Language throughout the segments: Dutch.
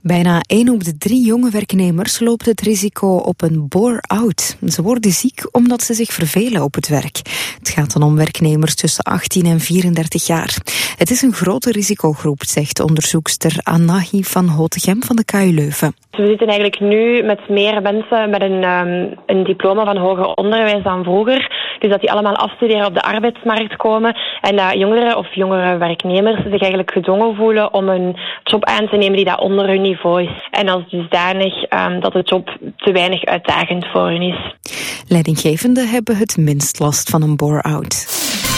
Bijna 1 op de 3 jonge werknemers loopt het risico op een bore-out. Ze worden ziek omdat ze zich vervelen op het werk. Het gaat dan om werknemers tussen 18 en 34 jaar. Het is een grote risicogroep, zegt onderzoekster Anahi van Hotegem van de KU Leuven. We zitten eigenlijk nu met meer mensen met een diploma van hoger onderwijs dan vroeger. Dus dat die allemaal afstuderen op de arbeidsmarkt komen. En dat jongeren of jongere werknemers zich eigenlijk gedwongen voelen om een job aan te nemen die dat onder hun niveau is. En als dusdanig dat de job te weinig uitdagend voor hen is. Leidinggevenden hebben het minst last van een bore-out.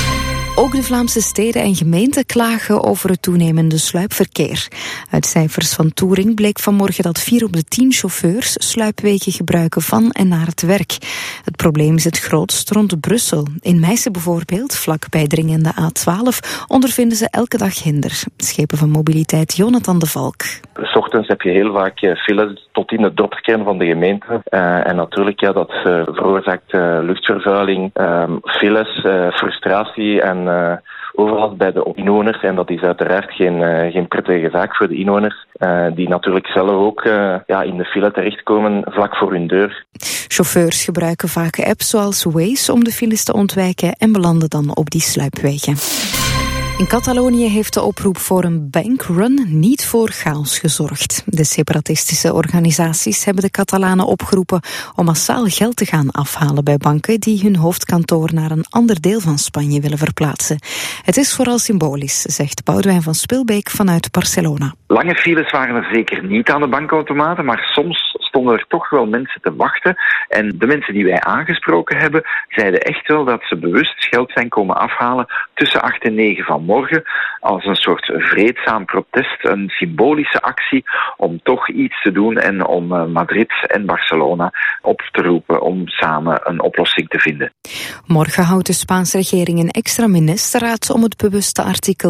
Ook de Vlaamse steden en gemeenten klagen over het toenemende sluipverkeer. Uit cijfers van Touring bleek vanmorgen dat 4 op de 10 chauffeurs sluipwegen gebruiken van en naar het werk. Het probleem is het grootst rond Brussel. In Meissen bijvoorbeeld, vlak bij dringende A12, ondervinden ze elke dag hinder. Schepen van mobiliteit Jonathan de Valk. 's Ochtends heb je heel vaak files tot in de dorpskern van de gemeente. En natuurlijk, dat veroorzaakt luchtvervuiling, files, frustratie en overlast bij de inwoners. En dat is uiteraard geen prettige zaak voor de inwoners, die natuurlijk zelf ook in de file terechtkomen vlak voor hun deur. Chauffeurs gebruiken vaak apps zoals Waze om de files te ontwijken en belanden dan op die sluipwegen. In Catalonië heeft de oproep voor een bankrun niet voor chaos gezorgd. De separatistische organisaties hebben de Catalanen opgeroepen om massaal geld te gaan afhalen bij banken die hun hoofdkantoor naar een ander deel van Spanje willen verplaatsen. Het is vooral symbolisch, zegt Boudewijn van Spilbeek vanuit Barcelona. Lange files waren er zeker niet aan de bankautomaten, maar soms stonden er toch wel mensen te wachten. En de mensen die wij aangesproken hebben, zeiden echt wel dat ze bewust geld zijn komen afhalen tussen 8 en 9 van morgen, als een soort vreedzaam protest, een symbolische actie om toch iets te doen en om Madrid en Barcelona op te roepen om samen een oplossing te vinden. Morgen houdt de Spaanse regering een extra ministerraad om het bewuste artikel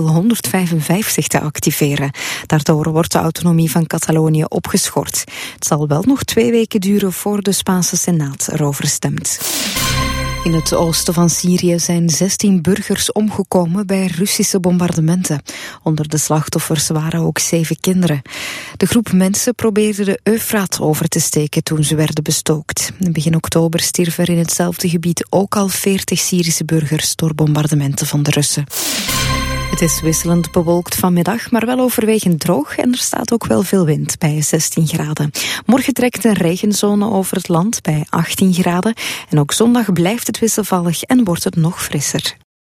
155 te activeren. Daardoor wordt de autonomie van Catalonië opgeschort. Het zal wel nog 2 weken duren voor de Spaanse Senaat erover stemt. In het oosten van Syrië zijn 16 burgers omgekomen bij Russische bombardementen. Onder de slachtoffers waren ook 7 kinderen. De groep mensen probeerde de Eufraat over te steken toen ze werden bestookt. Begin oktober stierven er in hetzelfde gebied ook al 40 Syrische burgers door bombardementen van de Russen. Het is wisselend bewolkt vanmiddag, maar wel overwegend droog en er staat ook wel veel wind bij 16 graden. Morgen trekt een regenzone over het land bij 18 graden en ook zondag blijft het wisselvallig en wordt het nog frisser.